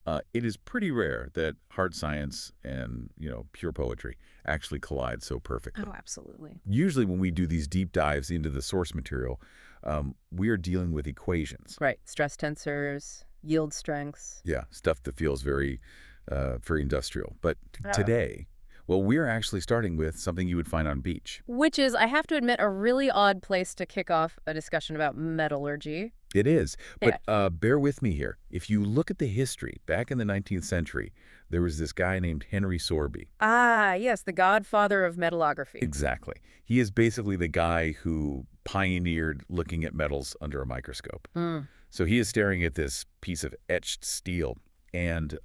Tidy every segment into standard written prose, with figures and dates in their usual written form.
It is pretty rare that hard science and, pure poetry actually collide so perfectly. Oh, absolutely. Usually when we do these deep dives into the source material, we are dealing with equations. Right. Stress tensors, yield strengths. Yeah, stuff that feels very, very industrial. But Oh. today, well, we're actually starting with something you would find on beach. Which is, I have to admit, a really odd place to kick off a discussion about metallurgy. It is. But Yeah. bear with me here. If you look at the history, back in the 19th century, there was this guy named Henry Sorby. Ah, yes, the godfather of metallography. Exactly. He is basically the guy who pioneered looking at metals under a microscope. Mm. So he is staring at this piece of etched steel, and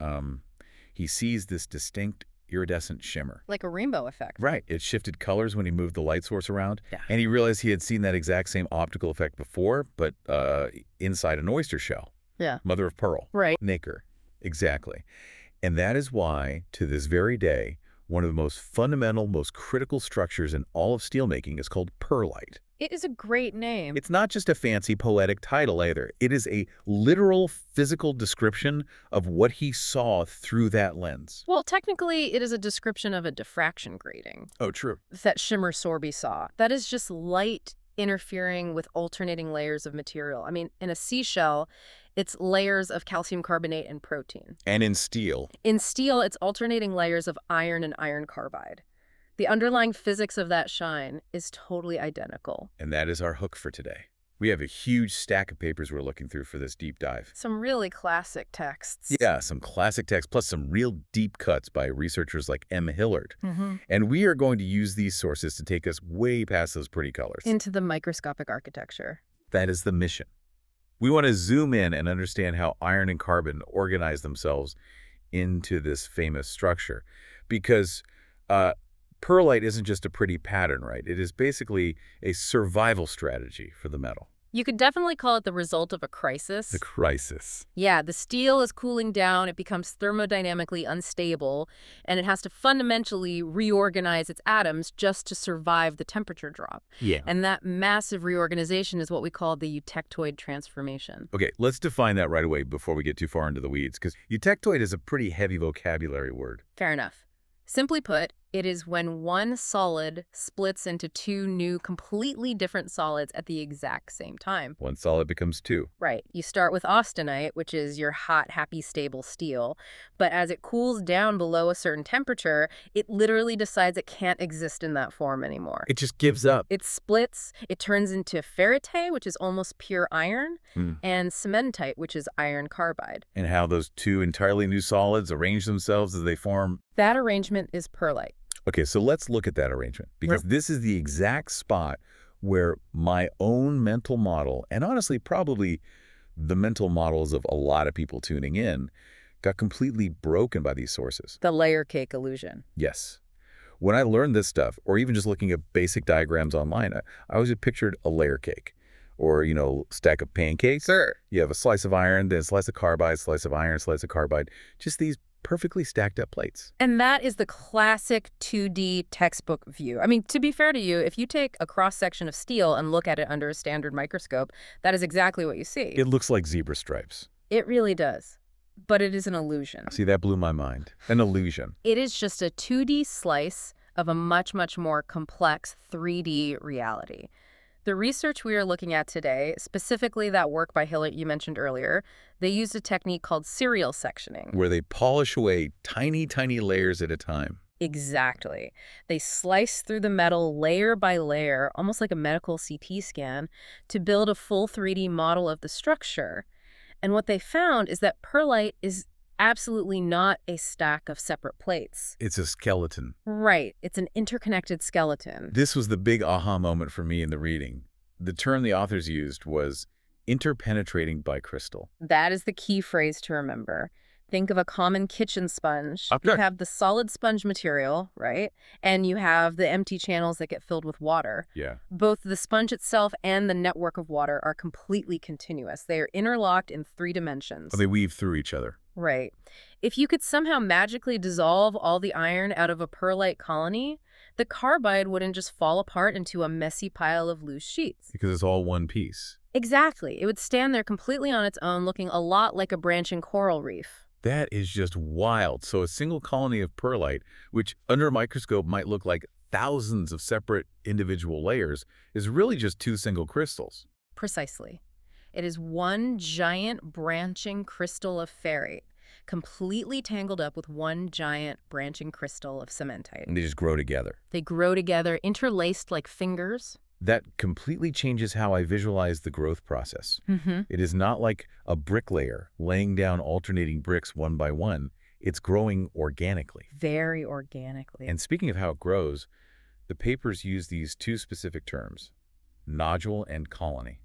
he sees this distinct iridescent shimmer. Like a rainbow effect. Right. It shifted colors when he moved the light source around, Yeah. and he realized he had seen that exact same optical effect before, but inside an oyster shell. Yeah. Mother of pearl. Right. Nacre. Exactly. And that is why, to this very day, one of the most fundamental, most critical structures in all of steelmaking is called pearlite. It is a great name. It's not just a fancy poetic title either. It is a literal physical description of what he saw through that lens. Well, technically, it is a description of a diffraction grating Oh, true. that Shimmer Sorby saw. That is just light interfering with alternating layers of material. I mean, in a seashell, it's layers of calcium carbonate and protein. And in steel. In steel, it's alternating layers of iron and iron carbide. The underlying physics of that shine is totally identical. And that is our hook for today. We have a huge stack of papers we're looking through for this deep dive. Some really classic texts. Yeah, some classic text, plus some real deep cuts by researchers like M. Hillard. Mm-hmm. And we are going to use these sources to take us way past those pretty colors. Into the microscopic architecture. That is the mission. We want to zoom in and understand how iron and carbon organize themselves into this famous structure. Because pearlite isn't just a pretty pattern, right? It is basically a survival strategy for the metal. You could definitely call it the result of a crisis. The crisis. Yeah, the steel is cooling down, it becomes thermodynamically unstable, and it has to fundamentally reorganize its atoms just to survive the temperature drop. Yeah. And that massive reorganization is what we call the eutectoid transformation. Okay, let's define that right away before we get too far into the weeds, because eutectoid is a pretty heavy vocabulary word. Fair enough. Simply put, it is when one solid splits into two new, completely different solids at the exact same time. One solid becomes two. Right. You start with austenite, which is your hot, happy, stable steel. But as it cools down below a certain temperature, it literally decides it can't exist in that form anymore. It just gives up. It splits, it turns into ferrite, which is almost pure iron, and cementite, which is iron carbide. And how those two entirely new solids arrange themselves as they form. That arrangement is pearlite. Okay, so let's look at that arrangement, because this is the exact spot where my own mental model, and honestly probably the mental models of a lot of people tuning in, got completely broken by these sources. The layer cake illusion. Yes. When I learned this stuff, or even just looking at basic diagrams online, I always had pictured a layer cake. Or, stack of pancakes. Sure. You have a slice of iron, then a slice of carbide, slice of iron, slice of carbide. Just these perfectly stacked up plates. And that is the classic 2D textbook view. I mean, to be fair to you, if you take a cross-section of steel and look at it under a standard microscope, that is exactly what you see. It looks like zebra stripes. It really does. But it is an illusion. See, that blew my mind. An illusion. It is just a 2D slice of a much, much more complex 3D reality. The research we are looking at today, specifically that work by Hillard you mentioned earlier, they used a technique called serial sectioning. Where they polish away tiny, tiny layers at a time. Exactly. They slice through the metal layer by layer, almost like a medical CT scan, to build a full 3D model of the structure. And what they found is that pearlite is absolutely not a stack of separate plates. It's a skeleton. Right. It's an interconnected skeleton. This was the big aha moment for me in the reading. The term the authors used was interpenetrating bicrystal. That is the key phrase to remember. Think of a common kitchen sponge. Okay. You have the solid sponge material, right? And you have the empty channels that get filled with water. Yeah. Both the sponge itself and the network of water are completely continuous. They are interlocked in 3 dimensions. Well, they weave through each other. Right. If you could somehow magically dissolve all the iron out of a pearlite colony, the carbide wouldn't just fall apart into a messy pile of loose sheets. Because it's all one piece. Exactly. It would stand there completely on its own, looking a lot like a branching coral reef. That is just wild. So a single colony of perlite, which under a microscope might look like thousands of separate individual layers, is really just two single crystals. Precisely. It is one giant branching crystal of ferrite, completely tangled up with one giant branching crystal of cementite. And they just grow together. They grow together, interlaced like fingers. That completely changes how I visualize the growth process. It is not like a bricklayer laying down alternating bricks one by one. It's growing organically. Very organically. And speaking of how it grows, the papers use these two specific terms, nodule and colony.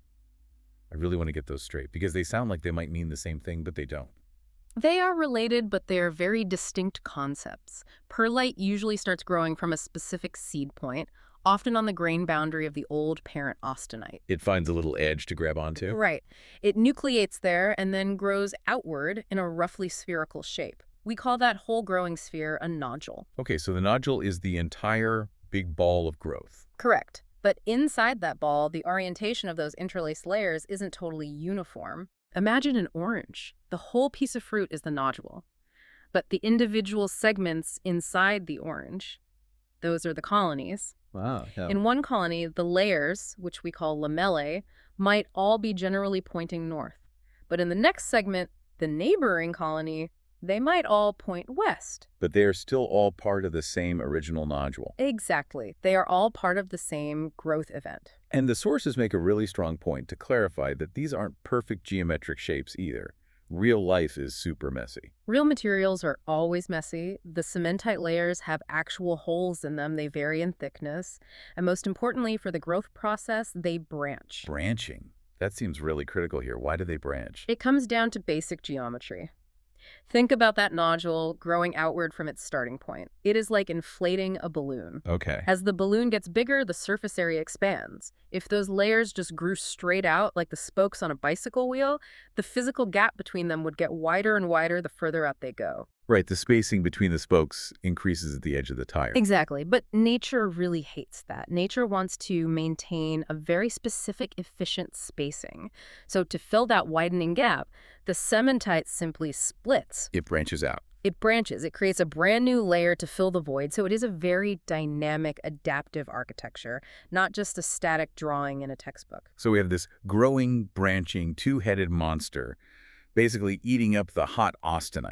I really want to get those straight because they sound like they might mean the same thing, but they don't. They are related, but they are very distinct concepts. Perlite usually starts growing from a specific seed point, often on the grain boundary of the old parent austenite. It finds a little edge to grab onto. Right. It nucleates there and then grows outward in a roughly spherical shape. We call that whole growing sphere a nodule. Okay, so the nodule is the entire big ball of growth. Correct. But inside that ball, the orientation of those interlaced layers isn't totally uniform. Imagine an orange. The whole piece of fruit is the nodule. But the individual segments inside the orange, those are the colonies. Wow. Yeah. In one colony, the layers, which we call lamellae, might all be generally pointing north. But in the next segment, the neighboring colony, they might all point west. But they are still all part of the same original nodule. Exactly. They are all part of the same growth event. And the sources make a really strong point to clarify that these aren't perfect geometric shapes either. Real life is super messy. Real materials are always messy. The cementite layers have actual holes in them. They vary in thickness. And most importantly, for the growth process, they branch. Branching. That seems really critical here. Why do they branch? It comes down to basic geometry. Think about that nodule growing outward from its starting point. It is like inflating a balloon. Okay. As the balloon gets bigger, the surface area expands. If those layers just grew straight out like the spokes on a bicycle wheel, the physical gap between them would get wider and wider the further out they go. Right, the spacing between the spokes increases at the edge of the tire. Exactly, but nature really hates that. Nature wants to maintain a very specific, efficient spacing. So to fill that widening gap, the cementite simply splits. It branches out. It branches. It creates a brand new layer to fill the void. So it is a very dynamic, adaptive architecture, not just a static drawing in a textbook. So we have this growing, branching, two-headed monster basically eating up the hot austenite.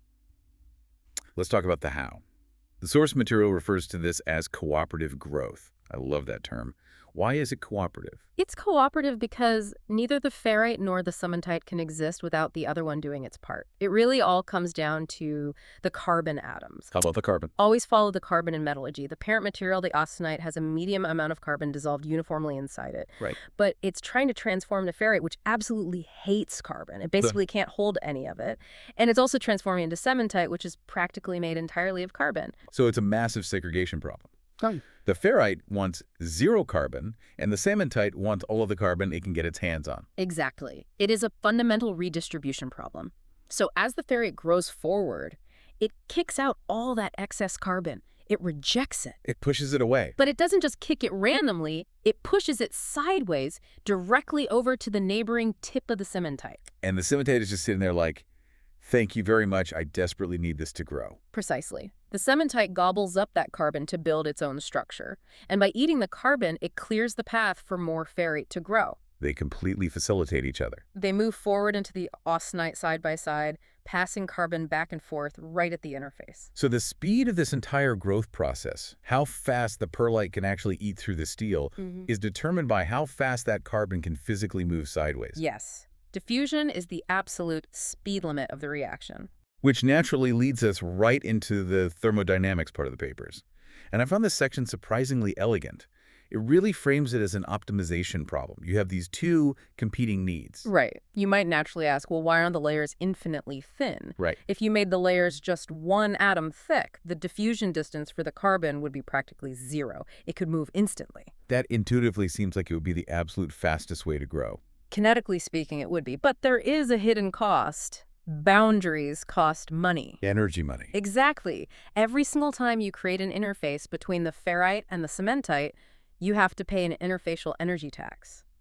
Let's talk about the how. The source material refers to this as cooperative growth. I love that term. Why is it cooperative? It's cooperative because neither the ferrite nor the cementite can exist without the other one doing its part. It really all comes down to the carbon atoms. How about the carbon? Always follow the carbon in metallurgy. The parent material, the austenite, has a medium amount of carbon dissolved uniformly inside it. Right. But it's trying to transform to ferrite, which absolutely hates carbon. It basically can't hold any of it. And it's also transforming into cementite, which is practically made entirely of carbon. So it's a massive segregation problem. Oh. The ferrite wants zero carbon, and the cementite wants all of the carbon it can get its hands on. Exactly. It is a fundamental redistribution problem. So as the ferrite grows forward, it kicks out all that excess carbon. It rejects it. It pushes it away. But it doesn't just kick it randomly, it pushes it sideways directly over to the neighboring tip of the cementite. And the cementite is just sitting there like, thank you very much, I desperately need this to grow. Precisely. The cementite gobbles up that carbon to build its own structure. And by eating the carbon, it clears the path for more ferrite to grow. They completely facilitate each other. They move forward into the austenite side by side, passing carbon back and forth right at the interface. So the speed of this entire growth process, how fast the perlite can actually eat through the steel, is determined by how fast that carbon can physically move sideways. Yes. Diffusion is the absolute speed limit of the reaction. Which naturally leads us right into the thermodynamics part of the papers. And I found this section surprisingly elegant. It really frames it as an optimization problem. You have these two competing needs. Right. You might naturally ask, well, why aren't the layers infinitely thin? Right. If you made the layers just one atom thick, the diffusion distance for the carbon would be practically zero. It could move instantly. That intuitively seems like it would be the absolute fastest way to grow. Kinetically speaking, it would be. But there is a hidden cost. Boundaries cost money. Energy money. Exactly. Every single time you create an interface between the ferrite and the cementite, you have to pay an interfacial energy tax.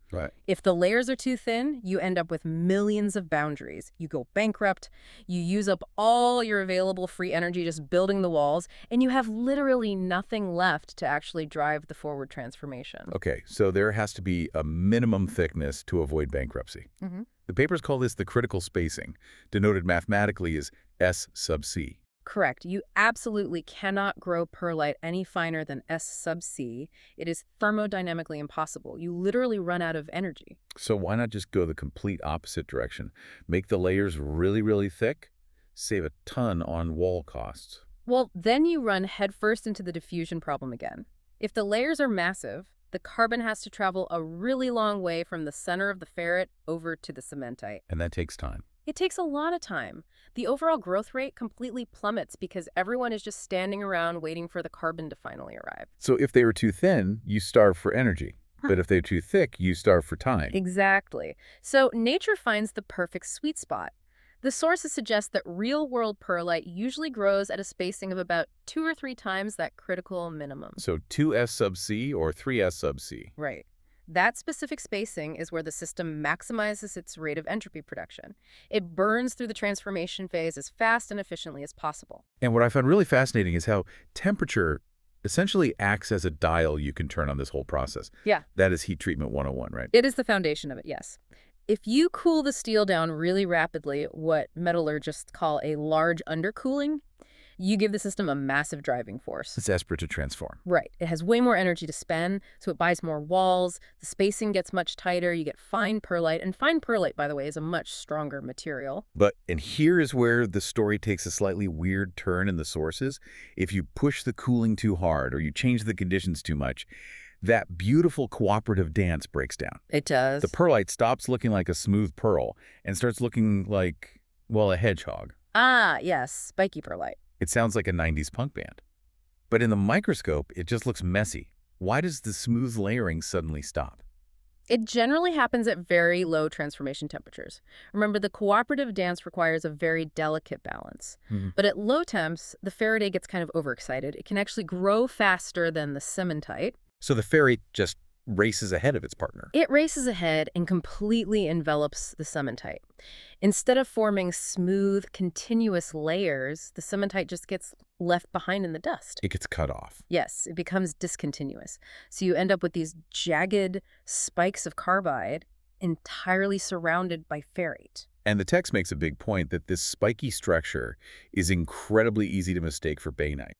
Right. If the layers are too thin, you end up with millions of boundaries. You go bankrupt, you use up all your available free energy just building the walls, and you have literally nothing left to actually drive the forward transformation. Okay, so there has to be a minimum thickness to avoid bankruptcy. hmm The papers call this the critical spacing, denoted mathematically as S sub c. Correct. You absolutely cannot grow perlite any finer than S sub C. It is thermodynamically impossible. You literally run out of energy. So why not just go the complete opposite direction? Make the layers really, really thick, save a ton on wall costs. Well, then you run headfirst into the diffusion problem again. If the layers are massive, the carbon has to travel a really long way from the center of the ferrite over to the cementite. And that takes time. It takes a lot of time. The overall growth rate completely plummets because everyone is just standing around waiting for the carbon to finally arrive. So if they were too thin, you starve for energy. But if they're too thick, you starve for time. Exactly. So nature finds the perfect sweet spot. The sources suggest that real-world perlite usually grows at a spacing of about 2 or 3 times that critical minimum. So 2S sub c or 3S sub c. Right. That specific spacing is where the system maximizes its rate of entropy production. It burns through the transformation phase as fast and efficiently as possible. And what I found really fascinating is how temperature essentially acts as a dial you can turn on this whole process. Yeah. That is heat treatment 101, right? It is the foundation of it, yes. If you cool the steel down really rapidly, what metallurgists call a large undercooling, you give the system a massive driving force. It's desperate to transform. Right. It has way more energy to spend, so it buys more walls, the spacing gets much tighter, you get fine perlite, and fine perlite, by the way, is a much stronger material. And here is where the story takes a slightly weird turn in the sources. If you push the cooling too hard or you change the conditions too much, that beautiful cooperative dance breaks down. It does. The perlite stops looking like a smooth pearl and starts looking like, well, a hedgehog. Ah, yes, spiky perlite. It sounds like a 90s punk band. But in the microscope, it just looks messy. Why does the smooth layering suddenly stop? It generally happens at very low transformation temperatures. Remember, the cooperative dance requires a very delicate balance. But at low temps, the ferrite gets kind of overexcited. It can actually grow faster than the cementite. So the ferrite just races ahead of its partner. It races ahead and completely envelops the cementite. Instead of forming smooth, continuous layers, the cementite just gets left behind in the dust. It gets cut off. Yes, it becomes discontinuous. So you end up with these jagged spikes of carbide entirely surrounded by ferrite. And the text makes a big point that this spiky structure is incredibly easy to mistake for bainite.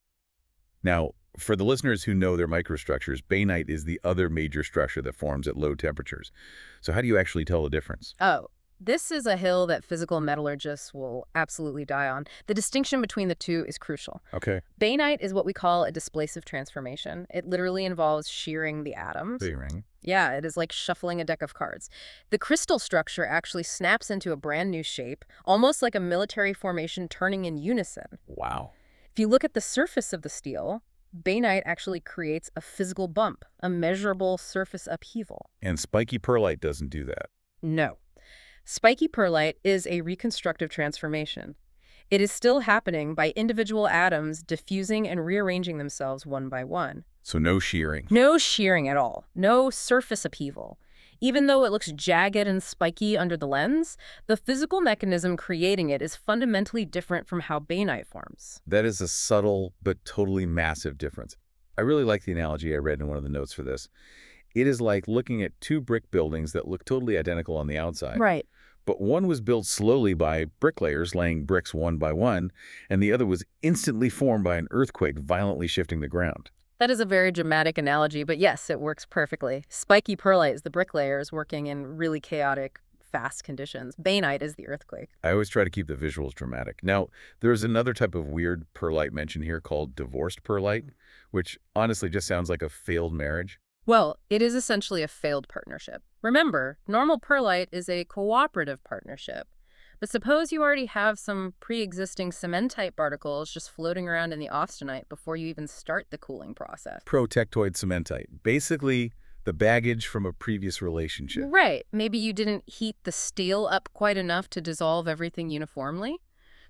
Now, for the listeners who know their microstructures, bainite is the other major structure that forms at low temperatures. So how do you actually tell the difference? Oh, this is a hill that physical metallurgists will absolutely die on. The distinction between the two is crucial. Okay. Bainite is what we call a displacive transformation. It literally involves shearing the atoms. Shearing. Yeah, it is like shuffling a deck of cards. The crystal structure actually snaps into a brand new shape, almost like a military formation turning in unison. Wow. If you look at the surface of the steel, bainite actually creates a physical bump, a measurable surface upheaval. And spiky perlite doesn't do that. No. Spiky perlite is a reconstructive transformation. It is still happening by individual atoms diffusing and rearranging themselves one by one. So no shearing. No shearing at all. No surface upheaval. Even though it looks jagged and spiky under the lens, the physical mechanism creating it is fundamentally different from how bainite forms. That is a subtle but totally massive difference. I really like the analogy I read in one of the notes for this. It is like looking at 2 brick buildings that look totally identical on the outside. Right. But one was built slowly by bricklayers laying bricks one by one, and the other was instantly formed by an earthquake violently shifting the ground. That is a very dramatic analogy, but yes, it works perfectly. Spiky perlite is the bricklayers working in really chaotic, fast conditions. Bainite is the earthquake. I always try to keep the visuals dramatic. Now, there's another type of weird perlite mentioned here called divorced perlite, which honestly just sounds like a failed marriage. Well, it is essentially a failed partnership. Remember, normal perlite is a cooperative partnership. But suppose you already have some pre-existing cementite particles just floating around in the austenite before you even start the cooling process. Protectoid cementite. Basically, the baggage from a previous relationship. Right. Maybe you didn't heat the steel up quite enough to dissolve everything uniformly.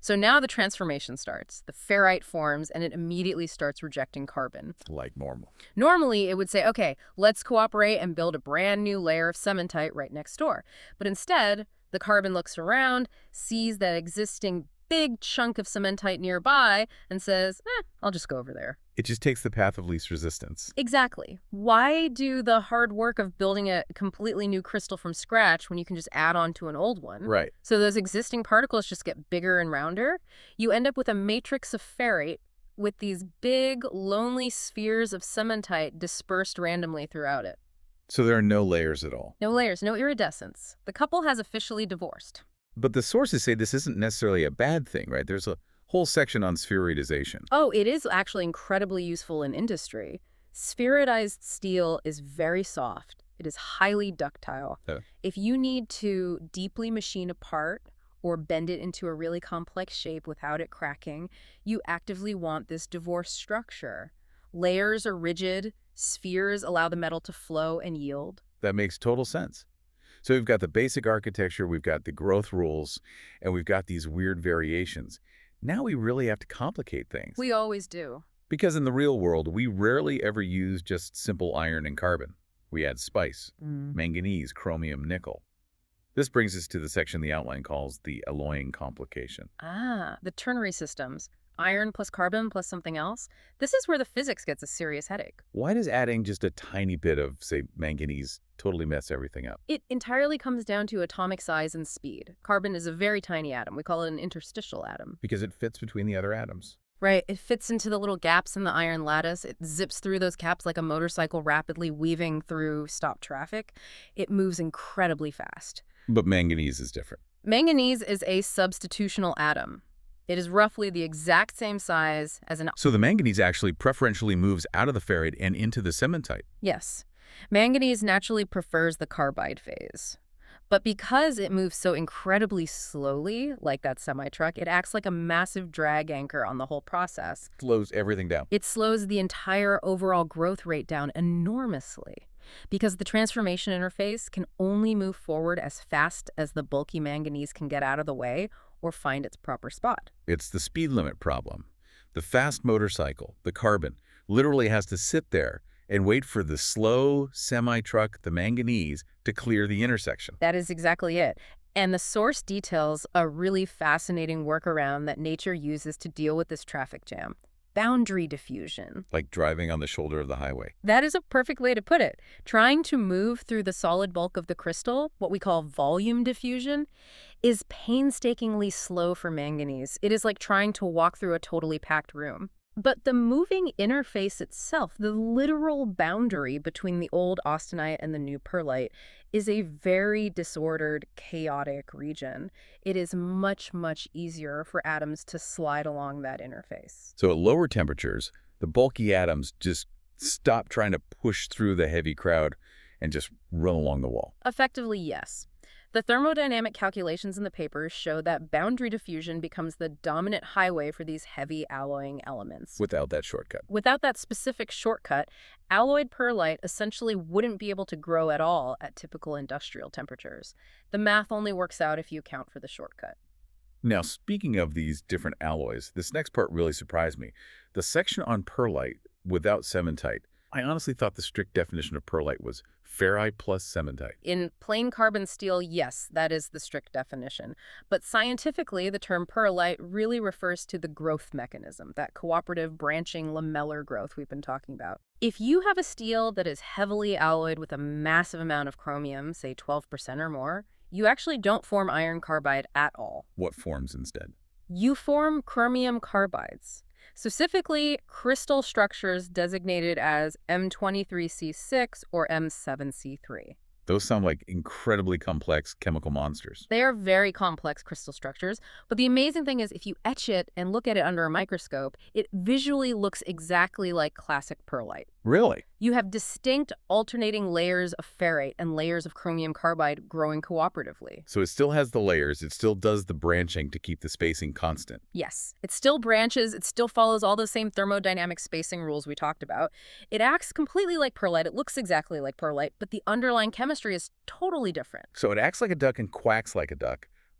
So now the transformation starts. The ferrite forms, and it immediately starts rejecting carbon. Like normal. Normally, it would say, okay, let's cooperate and build a brand new layer of cementite right next door. But instead, the carbon looks around, sees that existing big chunk of cementite nearby, and says, I'll just go over there. It just takes the path of least resistance. Exactly. Why do the hard work of building a completely new crystal from scratch when you can just add on to an old one? Right. So those existing particles just get bigger and rounder. You end up with a matrix of ferrite with these big, lonely spheres of cementite dispersed randomly throughout it. So there are no layers at all. No layers, no iridescence. The couple has officially divorced. But the sources say this isn't necessarily a bad thing, right? There's a whole section on spheroidization. Oh, it is actually incredibly useful in industry. Spheroidized steel is very soft. It is highly ductile. If you need to deeply machine a part or bend it into a really complex shape without it cracking, you actively want this divorced structure. Layers are rigid, spheres allow the metal to flow and yield. That makes total sense. So we've got the basic architecture, we've got the growth rules, and we've got these weird variations. Now we really have to complicate things. We always do. Because in the real world, we rarely ever use just simple iron and carbon. We add spice, manganese, chromium, nickel. This brings us to the section the outline calls the alloying complication. The ternary systems. Iron plus carbon plus something else. This is where the physics gets a serious headache. Why does adding just a tiny bit of, say, manganese totally mess everything up? It entirely comes down to atomic size and speed. Carbon is a very tiny atom. We call it an interstitial atom. Because it fits between the other atoms. Right. It fits into the little gaps in the iron lattice. It zips through those gaps like a motorcycle rapidly weaving through stopped traffic. It moves incredibly fast. But manganese is different. Manganese is a substitutional atom. It is roughly the exact same size as an... So the manganese actually preferentially moves out of the ferrite and into the cementite. Yes. Manganese naturally prefers the carbide phase. But because it moves so incredibly slowly, like that semi-truck, it acts like a massive drag anchor on the whole process. Slows everything down. It slows the entire overall growth rate down enormously because the transformation interface can only move forward as fast as the bulky manganese can get out of the way or find its proper spot. It's the speed limit problem. The fast motorcycle, the carbon, literally has to sit there and wait for the slow semi-truck, the manganese, to clear the intersection. That is exactly it. And the source details a really fascinating workaround that nature uses to deal with this traffic jam. Boundary diffusion. Like driving on the shoulder of the highway. That is a perfect way to put it. Trying to move through the solid bulk of the crystal, what we call volume diffusion, is painstakingly slow for manganese. It is like trying to walk through a totally packed room. But the moving interface itself, the literal boundary between the old austenite and the new perlite, is a very disordered, chaotic region. It is much, much easier for atoms to slide along that interface. So at lower temperatures, the bulky atoms just stop trying to push through the heavy crowd and just run along the wall. Effectively, yes. The thermodynamic calculations in the papers show that boundary diffusion becomes the dominant highway for these heavy alloying elements. Without that shortcut. Without that specific shortcut, alloyed perlite essentially wouldn't be able to grow at all at typical industrial temperatures. The math only works out if you account for the shortcut. Now, speaking of these different alloys, this next part really surprised me. The section on perlite without cementite. I honestly thought the strict definition of perlite was ferrite plus cementite. In plain carbon steel, yes, that is the strict definition. But scientifically, the term perlite really refers to the growth mechanism, that cooperative branching lamellar growth we've been talking about. If you have a steel that is heavily alloyed with a massive amount of chromium, say 12% or more, you actually don't form iron carbide at all. What forms instead? You form chromium carbides. Specifically, crystal structures designated as M23C6 or M7C3. Those sound like incredibly complex chemical monsters. They are very complex crystal structures, but the amazing thing is if you etch it and look at it under a microscope, it visually looks exactly like classic perlite. Really? You have distinct alternating layers of ferrite and layers of chromium carbide growing cooperatively. So it still has the layers, it still does the branching to keep the spacing constant. Yes, it still branches, it still follows all the same thermodynamic spacing rules we talked about. It acts completely like perlite, it looks exactly like perlite, but the underlying chemistry is totally different. So it acts like a duck and quacks like a duck,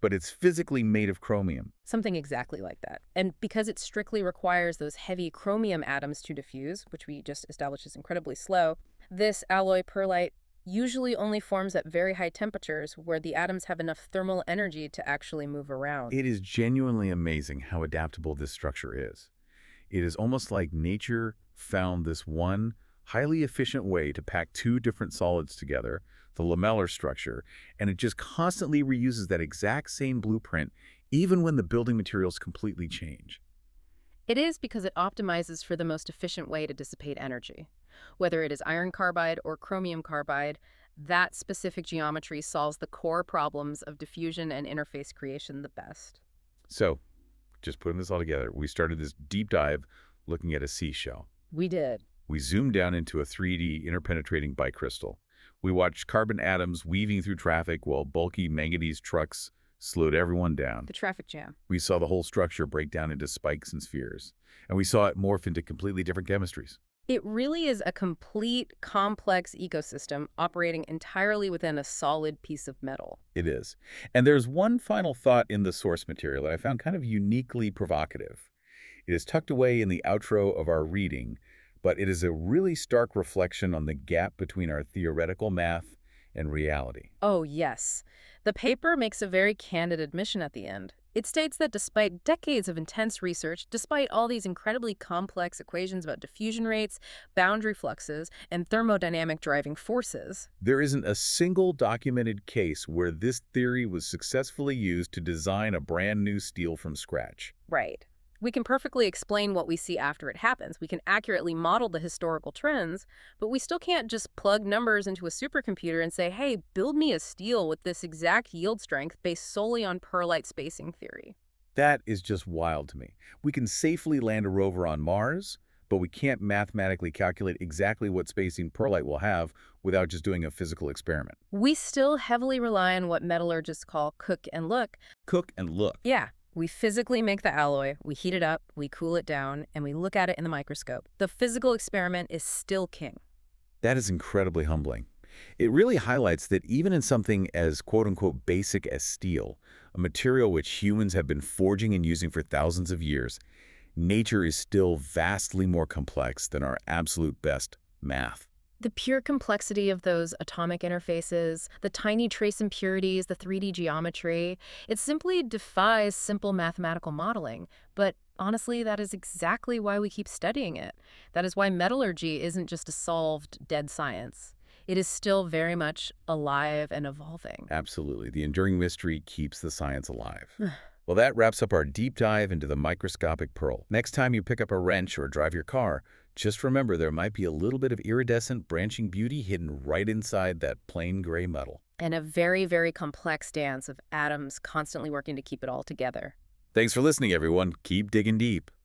but it's physically made of chromium. Something exactly like that. And because it strictly requires those heavy chromium atoms to diffuse, which we just established is incredibly slow, this alloy pearlite usually only forms at very high temperatures where the atoms have enough thermal energy to actually move around. It is genuinely amazing how adaptable this structure is. It is almost like nature found this one highly efficient way to pack two different solids together, the lamellar structure, and it just constantly reuses that exact same blueprint even when the building materials completely change. It is because it optimizes for the most efficient way to dissipate energy. Whether it is iron carbide or chromium carbide, that specific geometry solves the core problems of diffusion and interface creation the best. So, just putting this all together, we started this deep dive looking at a seashell. We did. We zoomed down into a 3D interpenetrating bicrystal. We watched carbon atoms weaving through traffic while bulky manganese trucks slowed everyone down. The traffic jam. We saw the whole structure break down into spikes and spheres, and we saw it morph into completely different chemistries. It really is a complete, complex ecosystem operating entirely within a solid piece of metal. It is. And there's one final thought in the source material that I found kind of uniquely provocative. It is tucked away in the outro of our reading, but it is a really stark reflection on the gap between our theoretical math and reality. Oh, yes. The paper makes a very candid admission at the end. It states that despite decades of intense research, despite all these incredibly complex equations about diffusion rates, boundary fluxes, and thermodynamic driving forces, there isn't a single documented case where this theory was successfully used to design a brand new steel from scratch. right. We can perfectly explain what we see after it happens. We can accurately model the historical trends, but we still can't just plug numbers into a supercomputer and say, hey, build me a steel with this exact yield strength based solely on pearlite spacing theory. That is just wild to me. We can safely land a rover on Mars, but we can't mathematically calculate exactly what spacing pearlite will have without just doing a physical experiment. We still heavily rely on what metallurgists call cook and look. Cook and look. Yeah. We physically make the alloy, we heat it up, we cool it down, and we look at it in the microscope. The physical experiment is still king. That is incredibly humbling. It really highlights that even in something as quote-unquote basic as steel, a material which humans have been forging and using for thousands of years, nature is still vastly more complex than our absolute best math. The pure complexity of those atomic interfaces, the tiny trace impurities, the 3D geometry, it simply defies simple mathematical modeling. But honestly, that is exactly why we keep studying it. That is why metallurgy isn't just a solved, dead science. It is still very much alive and evolving. Absolutely. The enduring mystery keeps the science alive. Well, that wraps up our deep dive into the microscopic pearl. Next time you pick up a wrench or drive your car, just remember there might be a little bit of iridescent branching beauty hidden right inside that plain gray metal. And a very, very complex dance of atoms constantly working to keep it all together. Thanks for listening, everyone. Keep digging deep.